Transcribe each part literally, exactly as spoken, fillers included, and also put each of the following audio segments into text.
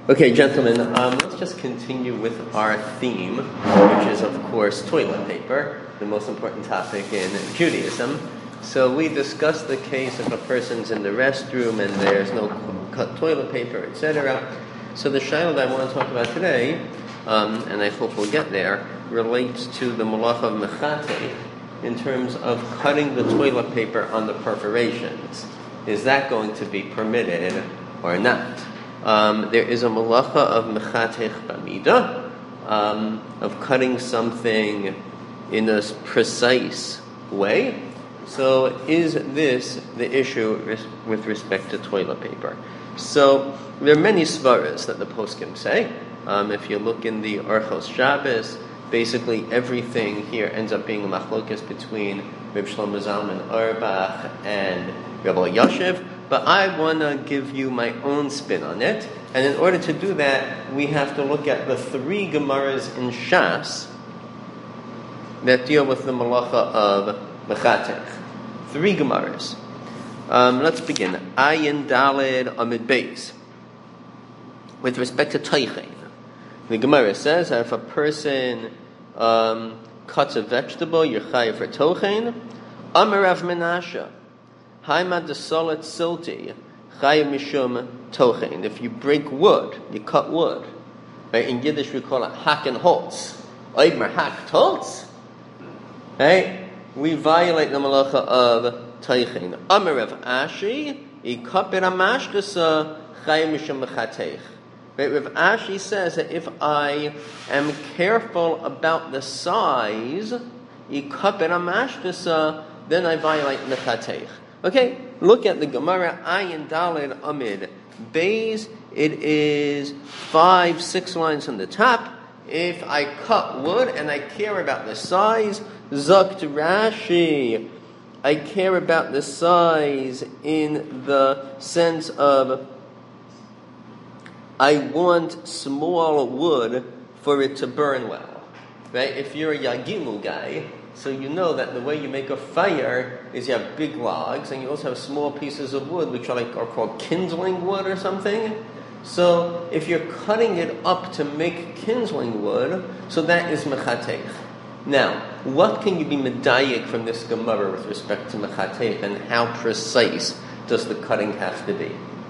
Okay, gentlemen, um, let's just continue with our theme, which is, of course, toilet paper, the most important topic in Judaism. So we discussed the case if a person's in the restroom and there's no cut toilet paper, et cetera. So the shayla that I want to talk about today, um, and I hope we'll get there, relates to the malacha of mechatech in terms of cutting the toilet paper on the perforations. Is that going to be permitted or not? Um, there is a malacha of mechatech b'mida, um, of cutting something in a precise way. So is this the issue res- with respect to toilet paper? So there are many svaras that the poskim say. Um, if you look in the Orchos Shabbos, basically everything here ends up being a machlokas between Reb Shlomo Zalman Auerbach and Reb Yashiv. But I want to give you my own spin on it. And in order to do that, we have to look at the three Gemaras in Shas that deal with the malacha of mechatech. Three Gemaras. Um, let's begin. Ayin Daled Amid Beis. With respect to Teichen, the Gemara says that if a person um, cuts a vegetable, you're chayav for Tochen. Amar Rav Menashe. Haimad the solid silti, chayav mishum tochen. If you break wood, you cut wood. Right? In Yiddish we call it haken holz. Oidmer hak holz. Right? We violate the malacha of teichen. Amar Rav Ashi, ikapir amashkesa chayav mishum mechatech. Right? Rav Ashi says that if I am careful about the size, ikapir amashkesa, then I violate mechatech. Okay, look at the Gemara, Ayin Daled Amid Beis. It is five, six lines on the top. If I cut wood and I care about the size, Zakt Rashi, I care about the size in the sense of I want small wood for it to burn well. Right? If you're a Yagimu guy, so you know that the way you make a fire is you have big logs, and you also have small pieces of wood, which are like are called kindling wood or something. So if you're cutting it up to make kindling wood, so that is mechatech. Now, what can you be medayik from this Gemara with respect to mechatech, and how precise does the cutting have to be?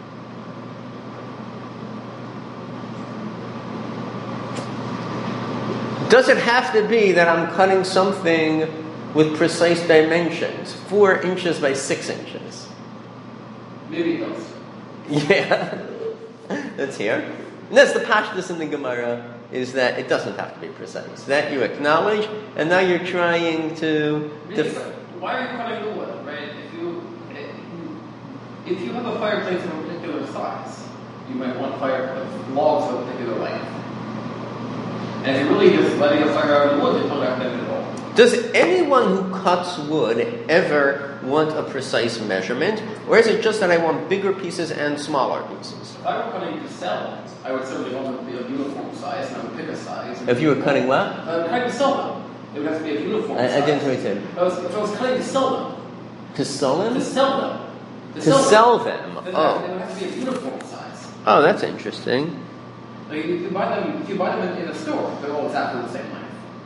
Does it have to be that I'm cutting something with precise dimensions, four inches by six inches? Maybe it does. Yeah, that's here. And that's the pashtus in the Gemara, is that it doesn't have to be precise. That you acknowledge, and now you're trying to... Really, def- why are you cutting the wood, right? If you, if you have a fireplace of a particular size, you might want fire logs of a particular length. And if you're really just letting a fire out of the wood, it's not going to benefit at all. Does anyone who cuts wood ever want a precise measurement? Or is it just that I want bigger pieces and smaller pieces? If I were cutting to sell, I would certainly want it to be a uniform size, and I would pick a size. If you were cutting what? Uh, cutting to sell them. It would have to be a uniform I, size. I didn't hear what you said. If I was, if I was cutting to sell them. To sell them? To sell them. To, to sell them. them. Then Oh. It would have to be a uniform size. Oh, that's interesting. Like if you buy them, if you buy them in, in a store, they're all exactly the same length.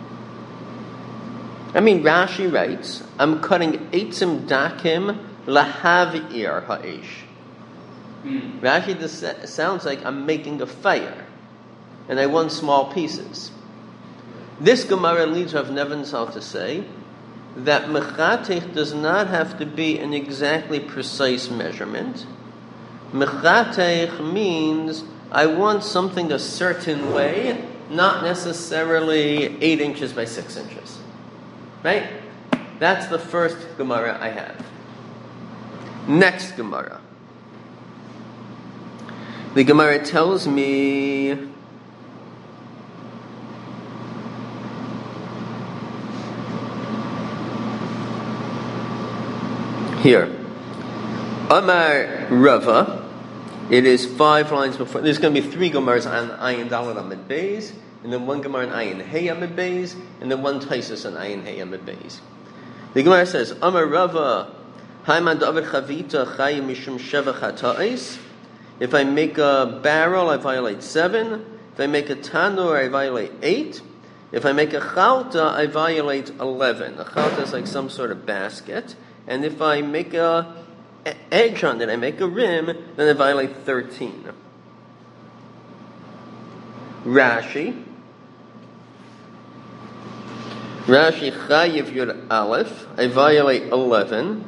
I mean, Rashi writes, I'm cutting eitzim dakim lahavir ha'ish. Mm. Rashi, this sounds like I'm making a fire, and I want small pieces. This Gemara leads Rav Nebenzahl to say that mechatech does not have to be an exactly precise measurement. Mechatech means I want something a certain way, not necessarily eight inches by six inches. Right? That's the first Gemara I have. Next Gemara. The Gemara tells me here. Amar Rava. It is five lines before. There's going to be three Gemaras on Ayin Daled Amid Beis, and then one Gemara on Ayin Hey Amid Beis, and then one Taisus on Ayin Hey Amid Beis. The Gemara says, Amar Rava, Haiman David Chavita Chayim Mishum Sheva Chata'is. If I make a barrel, I violate seven. If I make a tanur, I violate eight. If I make a chalta, I violate eleven. A chalta is like some sort of basket. And if I make a edge on it, I make a rim, then I violate thirteen. Rashi. Rashi chayiv yud aleph. I violate eleven.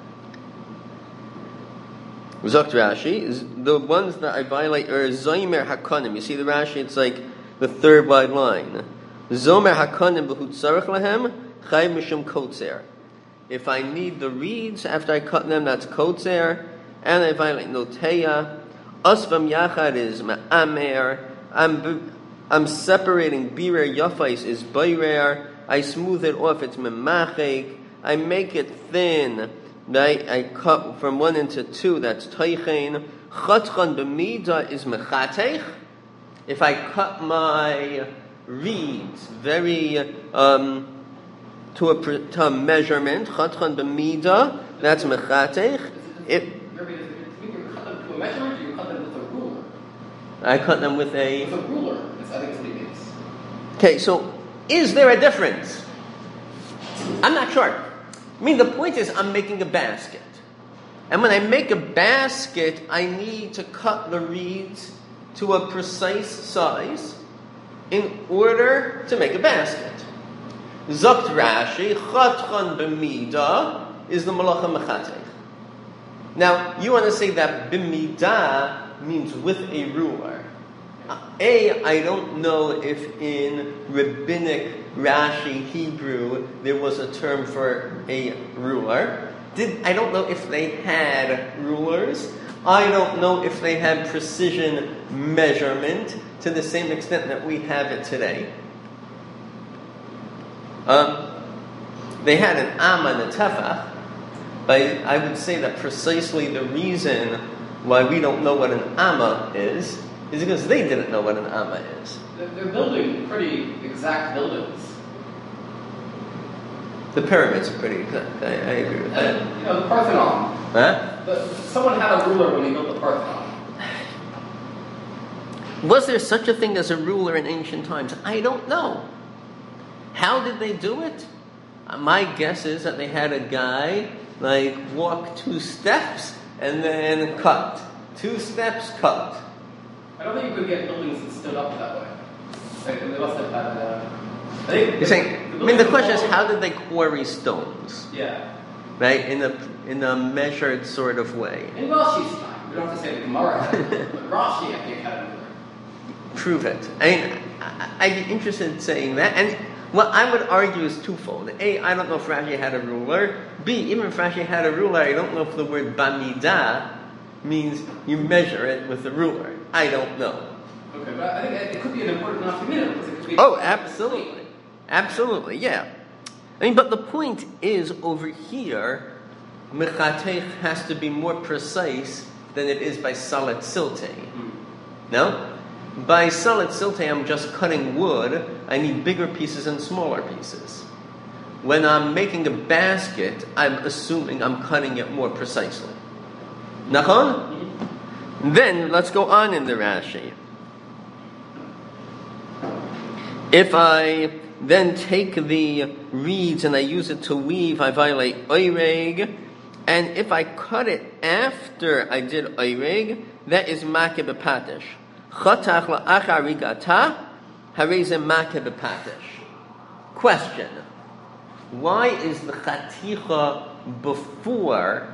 Zokt Rashi is the ones that I violate are zomer hakonim. You see the Rashi? It's like the third wide line. Zomer hakonim v'hu tzarich lahem chayiv mishum kotzer. If I need the reeds after I cut them, that's kotzer, and I violate noteya. Asvam yachad is ma'amer. I'm I'm separating birer yafais is bayrer. I smooth it off. It's memachek. I make it thin. I, I cut from one into two, that's teichen. Chatchan b'mida is mechatech. If I cut my reeds very um, to, a, to a measurement, chatchan b'mida, that's mechatech. If you cut them to a measurement, or you cut them with a ruler? I cut them with a... With a ruler, I think it's what it means. Okay, so is there a difference? I'm not sure. I mean, the point is I'm making a basket. And when I make a basket, I need to cut the reeds to a precise size in order to make a basket. Zokt Rashi, Chatchan b'mida is the malacha mechatech. Now, you want to say that b'mida means with a ruler. A, I don't know if in rabbinic Rashi Hebrew there was a term for a ruler. Did I don't know if they had rulers. I don't know if they had precision measurement to the same extent that we have it today. Um, they had an amma and a tefach, but I would say that precisely the reason why we don't know what an amma is is because they didn't know what an amma is. They're building pretty exact buildings. The pyramids are pretty exact. I, I agree with that. And, you know, the Parthenon. Huh? The, someone had a ruler when he built the Parthenon. Was there such a thing as a ruler in ancient times? I don't know. How did they do it? Uh, my guess is that they had a guy like walk two steps and then cut. Two steps, cut. I don't think you could get buildings that stood up that way. Like, they must have had. Uh, I think. You're saying. I mean, the question is, how did they quarry stones? Yeah. Right, in a in a measured sort of way. In Rashi's time, we don't have to say the Gemara, but Rashi, I think, had a ruler. Prove it. I mean, I, I'd be interested in saying that. And what I would argue is twofold. A, I don't know if Rashi had a ruler. B, even if Rashi had a ruler, I don't know if the word bamidah means you measure it with a ruler. I don't know. Okay, but I think it could be an important enough minute because it could be. Oh, absolutely, absolutely, yeah. I mean, but the point is over here, mechatech has to be more precise than it is by salat silte. Mm. No, by salat silte, I'm just cutting wood. I need bigger pieces and smaller pieces. When I'm making a basket, I'm assuming I'm cutting it more precisely. Nachon? Then, let's go on in the Rashi. If I then take the reeds and I use it to weave, I violate oireg. And if I cut it after I did oireg, that is makeh b'patish. Chatach la'achar rigata, hareze makeh b'patish. Question. Why is the chaticha before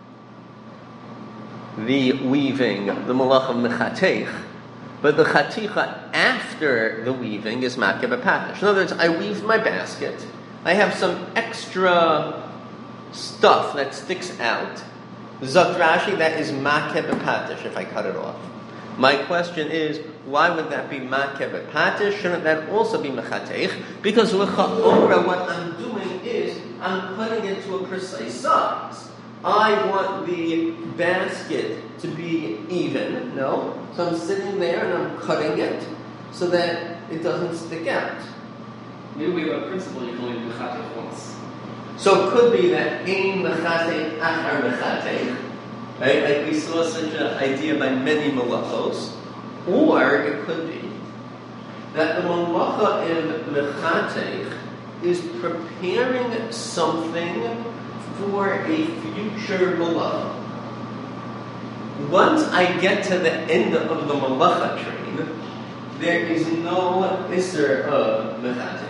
the weaving, the malach of mechatech, but the chaticha after the weaving is makeh b'patish? In other words, I weaved my basket. I have some extra stuff that sticks out. Zokt Rashi, that is makeh b'patish if I cut it off. My question is, why would that be makeh b'patish? Shouldn't that also be mechatech? Because l'cha'ora, what I'm doing is I'm cutting it to a precise size. I want the basket to be even, no? So I'm sitting there and I'm cutting it so that it doesn't stick out. Maybe we have a principle you can only do chatech once. So it could be that ein mechatech achar mechatech. Right? Like we saw such an idea by many malachos. Or it could be that the malacha in mechatech is preparing something for a future malacha. Once I get to the end of the malacha train, there is no isser of mechatech.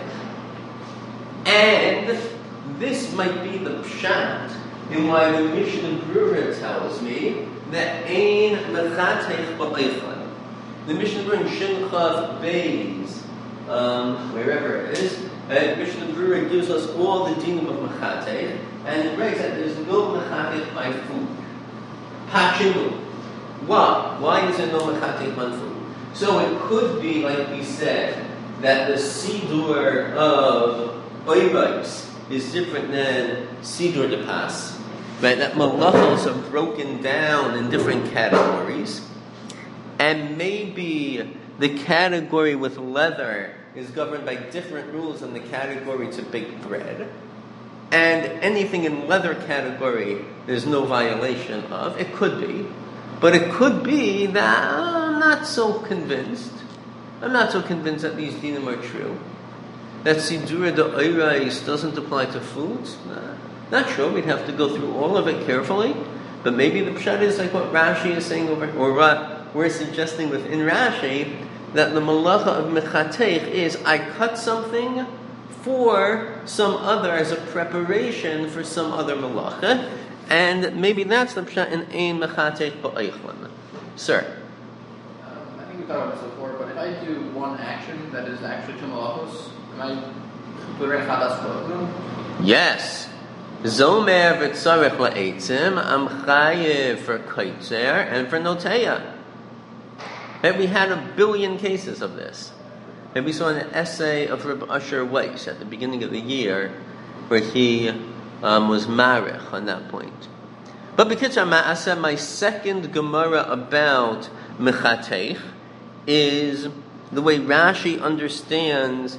And this might be the pshat in why the Mishnah Berurah tells me that ein mechatech ba'eichan. The Mishnah Berurah in Shinchav Beis, um, wherever it is, uh, Mishnah Berurah gives us all the dinim of mechatech, and it writes that there's no mechatech by food. Pachinu. Why? Why is there no mechatech on food? So it could be, like we said, that the sidur of oivos is different than sidur de pas. Right? That malachos are broken down in different categories. And maybe the category with leather is governed by different rules than the category to bake bread. And anything in leather category there's no violation of. It could be. But it could be that I'm not so convinced. I'm not so convinced that these dinim are true. That sidura de oirais doesn't apply to foods. Nah, not sure. We'd have to go through all of it carefully. But maybe the pshat is like what Rashi is saying over, or what we're suggesting within Rashi, that the malacha of mechatech is I cut something for some other, as a preparation for some other malacha, and maybe that's the pshat in ein mechatech ba'eichlan. Sir. Um, I think we talked about this before, but if I do one action that is actually two malachos, am I considering chadas b'odnu? Yes. Zomer v'tzarech la'etzim, am chayev for kaitzer and for noteya. And we had a billion cases of this. And we saw an essay of Reb Asher Weiss at the beginning of the year where he um, was marich on that point. But because I said my second Gemara about mechatech is the way Rashi understands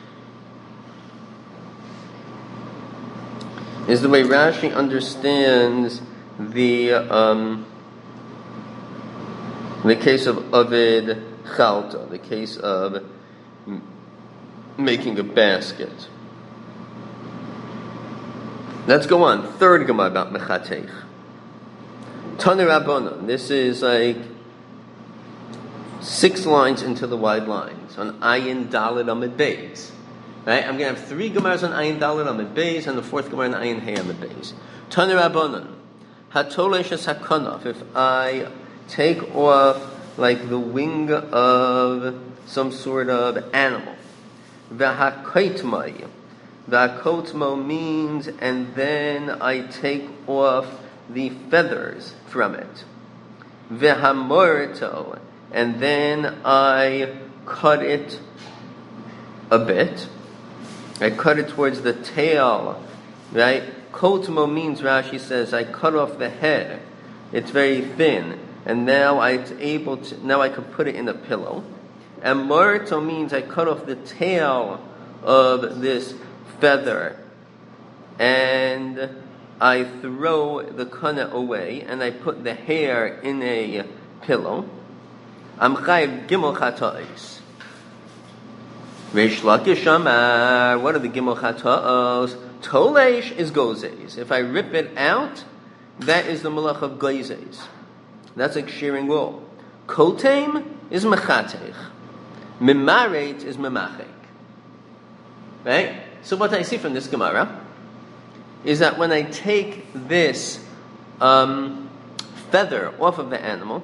is the way Rashi understands the um, the case of Ovid Chalta, the case of m- making a basket. Let's go on. Third Gemara about mechatech. Tanu Rabbanon. This is like six lines into the wide lines on Ayin Daled Amid Beis. Right? I'm going to have three Gemaras on Ayin Daled Amid Beis and the fourth Gemara on Ayin Hey Amid Beis. Tanu Rabbanon. Hatolesh Hakanaf. If I take off like the wing of some sort of animal. V'hakoitmai. V'hakotmo means, and then I take off the feathers from it. V'hamorto, and then I cut it a bit. I cut it towards the tail, right? Kotmo means, Rashi says, I cut off the head. It's very thin. And now I'm able to, now I can put it in a pillow. And morto means I cut off the tail of this feather. And I throw the kana away, and I put the hair in a pillow. I'm chayiv gimel chata'os. Reish Lakish Amar, what are the gimel chata'os? Tolesh is gozes. If I rip it out, that is the malach of gozes. That's like shearing wool. Kotem is mechatech. Mimaret is memachek. Right? So what I see from this Gemara is that when I take this um, feather off of the animal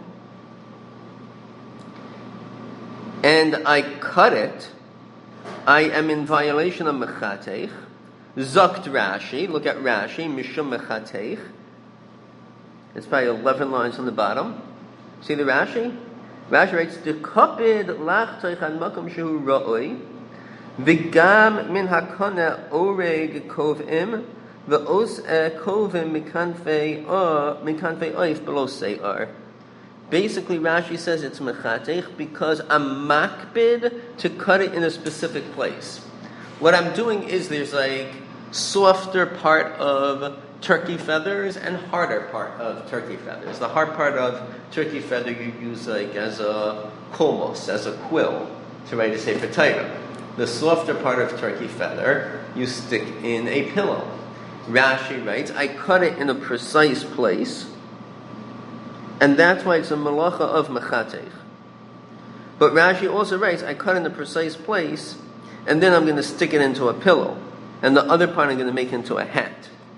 and I cut it, I am in violation of mechatech. Zakt Rashi, look at Rashi, Mishum mechatech. It's probably eleven lines on the bottom. See the Rashi? Rashi writes, "Dekapid lach toichan makom shehu ra'oi, v'gam min hakona oreg kovim, v'os kovim mikanfei or mikanfei oif below sei'ar." Basically, Rashi says it's mechatech because I'm makbid to cut it in a specific place. What I'm doing is there's like softer part of turkey feathers and harder part of turkey feathers. The hard part of turkey feather you use like as a kolmos, as a quill, to write a Sefer Torah. The softer part of turkey feather you stick in a pillow. Rashi writes, I cut it in a precise place, and that's why it's a malacha of mechatech. But Rashi also writes, I cut in a precise place, and then I'm going to stick it into a pillow, and the other part I'm going to make into a hat.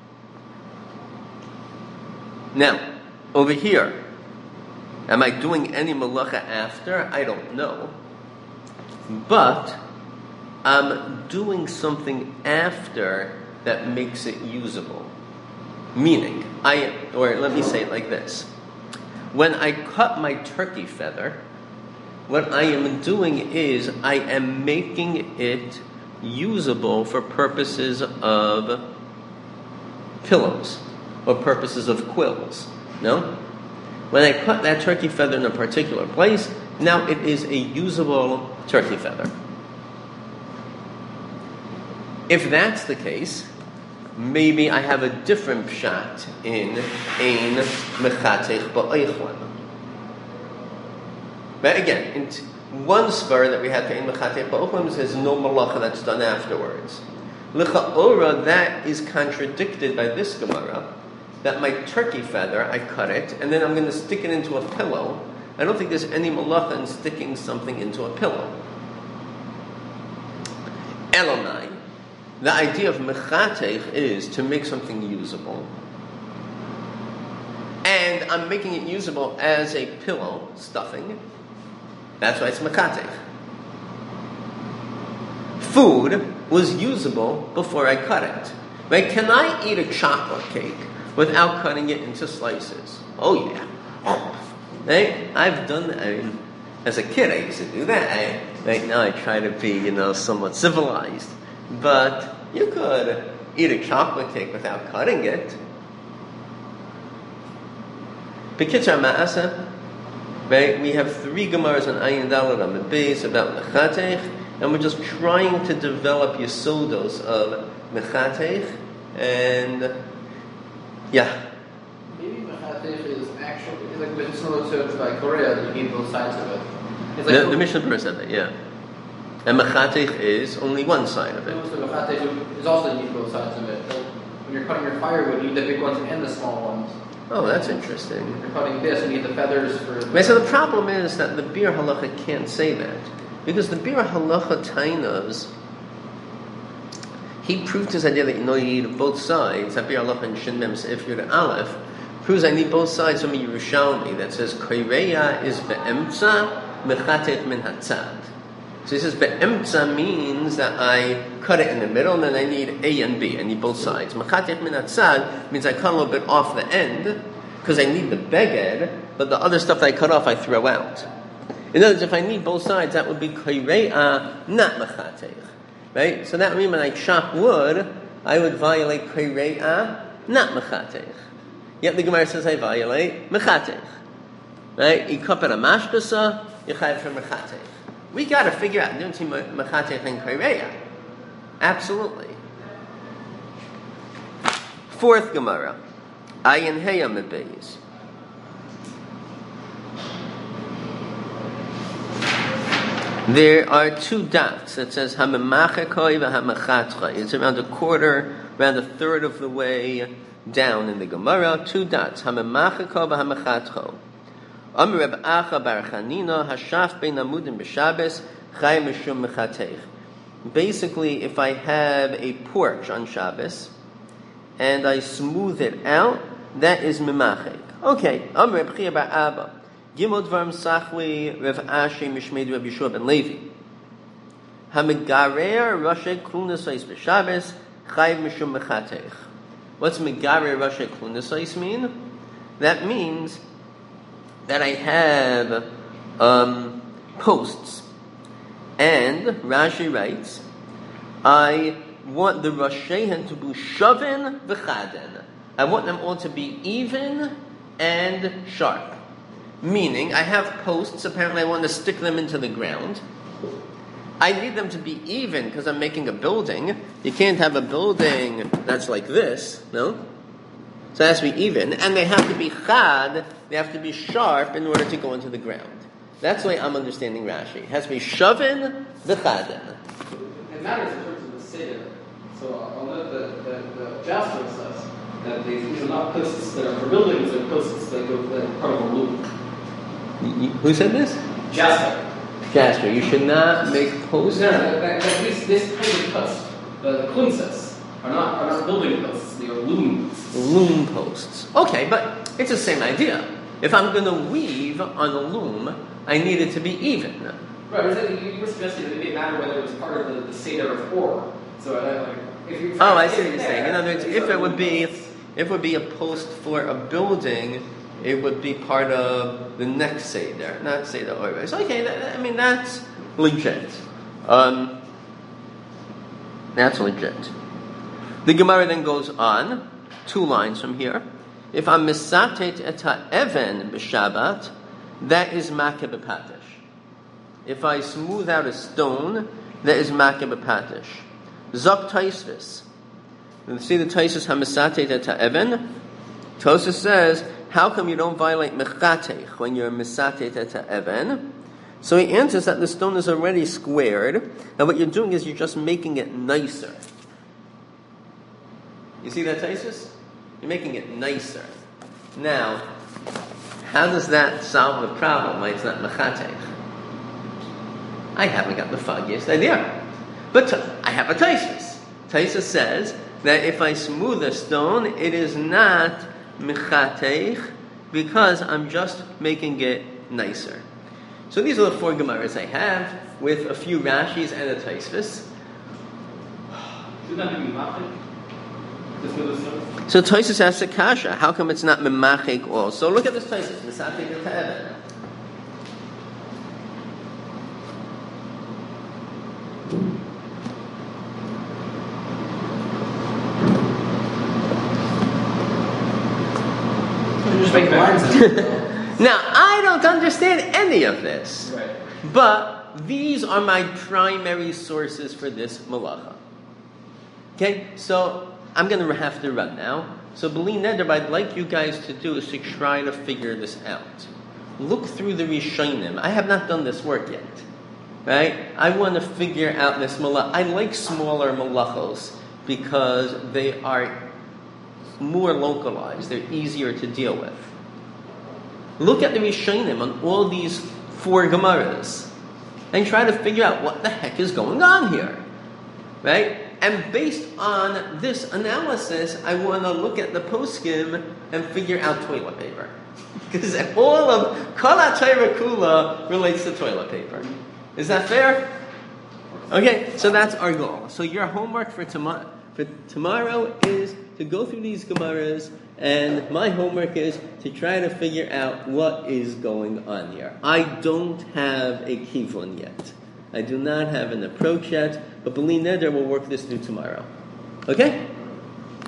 Now, over here, am I doing any malacha after? I don't know. But I'm doing something after that makes it usable. Meaning, I, or let me say it like this. When I cut my turkey feather, what I am doing is I am making it usable for purposes of pillows or purposes of quills. No? When I cut that turkey feather in a particular place, now it is a usable turkey feather. If that's the case, maybe I have a different pshat in ein mechatech ba'oichlin. But again, in t- one spur that we have to ein mechatech ba'oichlin says no malacha that's done afterwards. L'cha'ora, that is contradicted by this Gemara, that my turkey feather, I cut it, and then I'm going to stick it into a pillow. I don't think there's any malacha in sticking something into a pillow. Elamai, the idea of mechatech is to make something usable. And I'm making it usable as a pillow stuffing. That's why it's mechatech. Food was usable before I cut it. Right? Can I eat a chocolate cake without cutting it into slices? Oh yeah. Right? I've done that. I mean, as a kid, I used to do that. I, right now, I try to be, you know, somewhat civilized. But you could eat a chocolate cake without cutting it. B'kitzur ma'asa, right? We have three Gemaras on Ayin Daled on the base about mechatech, and we're just trying to develop yesodos of mechatech, and yeah. Maybe mechatech is actually it's like it's similar to by Korea. You need both sides of it. It's The, like the Mishnah Berurah said that, yeah. And mechatech is only one side of it. So mechatech is also you need both sides of it. When you're cutting your firewood, you need the big ones and the small ones. Oh, that's interesting. If you're cutting this, you need the feathers for. Right, so the problem is that the Bir Halacha can't say that. Because the Bir Halacha Tainas, he proved his idea that you know you need both sides. That Bir Halacha in Shin Mem Seif Yud Aleph proves I need both sides from a Yerushalmi that says Koireya is be'emtza mechatech min hatzad. So he says be'emtza means that I cut it in the middle and then I need A and B. I need both sides. Mechatech min hatzad means I cut a little bit off the end because I need the beged, but the other stuff that I cut off I throw out. In other words, if I need both sides, that would be koire'a, not mechatech. Right? So that would mean when I chop wood, I would violate koire'a, not mechatech. Yet the Gemara says I violate mechatech. Right? You cup it a mashkasa, you chayav for mechatech. We got to figure out the difference between mechatech and koire'a. Absolutely. Fourth Gemara, ayin heya mebeis. There are two dots. It says hamemachekoi v'hamachatcha. It's around a quarter, around a third of the way down in the Gemara. Two dots. Hamemachekoi v'hamachatcha. Amar Reb Acha bar Chanina hashaf bein amudim b'Shabbos chay mishum mechatech. Basically, if I have a porch on Shabbos and I smooth it out, that is memachek. Okay. Amar Reb Chia bar Abba. Gimel Dvarim Sachli Rev Ashi Mishmeid Reb Yeshua ben Levi. Hamegarer Rashi Klunasais b'Shabbos Chayv Mishum Mechatech. What's Megarer Rashi Klunasais mean? That means that I have um, posts, and Rashi writes, I want the Rashehen to be shavin v'chaden. I want them all to be even and sharp. Meaning, I have posts, apparently I want to stick them into the ground. I need them to be even because I'm making a building. You can't have a building that's like this, no? So it has to be even, and they have to be chad, they have to be sharp in order to go into the ground. That's the way I'm understanding Rashi. It has to be shavin v'chaden. It matters in terms of the seder. So on the, the, the, the Jasper says that these, these are not posts that are for buildings, they're posts that go that are part of a loop. Who said this? Jasper. Jasper. You should not make posts. No, no, that, that, that this, this kind of post, the, the kunzes, are not, are not building posts, they are loom posts. Loom posts. Okay, but it's the same idea. If I'm going to weave on a loom, I need it to be even. Right, is you, you were suggesting that it didn't matter whether it was part of the, the Seder of Or. So, uh, like, if you oh, I see what you're saying. In other words, if it would be, if it would be a post for a building, it would be part of the next Seder, not Seder Or. So, okay, that, I mean, that's legit. Um, that's legit. The Gemara then goes on, two lines from here. If I'm misatet et ha'even b'Shabbat, that is makeh b'patish. If I smooth out a stone, that is makeh b'patish. Zok Taisvis. You see the Taisvis hamisatet et ha'even? Tosfos says, how come you don't violate mechatech when you're misatet et ha'even? So he answers that the stone is already squared, and what you're doing is you're just making it nicer. You see that Taisvis? You're making it nicer. Now, how does that solve the problem why it's not mechatech? I haven't got the foggiest idea. But t- I have a Taisvis. Taisvis says that if I smooth a stone, it is not mechatech because I'm just making it nicer. So these are the four Gemaras I have with a few Rashis and a Taisvis. Should that be machik? So Tosfos asks a kasha. How come it's not memachik also? Look at this Tosfos. Misachik et ha'even. Just make lines in it. Now I don't understand any of this, Right. but these are my primary sources for this malacha. Okay, so I'm going to have to run now. So, B'li Neder, what I'd like you guys to do is to try to figure this out. Look through the Rishonim. I have not done this work yet. Right? I want to figure out this malach. I like smaller malachos because they are more localized. They're easier to deal with. Look at the Rishonim on all these four Gemaras and try to figure out what the heck is going on here. Right? And based on this analysis, I want to look at the poskim and figure out toilet paper. Because all of Kol HaTorah Kula relates to toilet paper. Is that fair? Okay, so that's our goal. So your homework for tomorrow, for tomorrow is to go through these Gemaras, and my homework is to try to figure out what is going on here. I don't have a kivun yet. I do not have an approach yet, but B'li Neder will work this through tomorrow. Okay?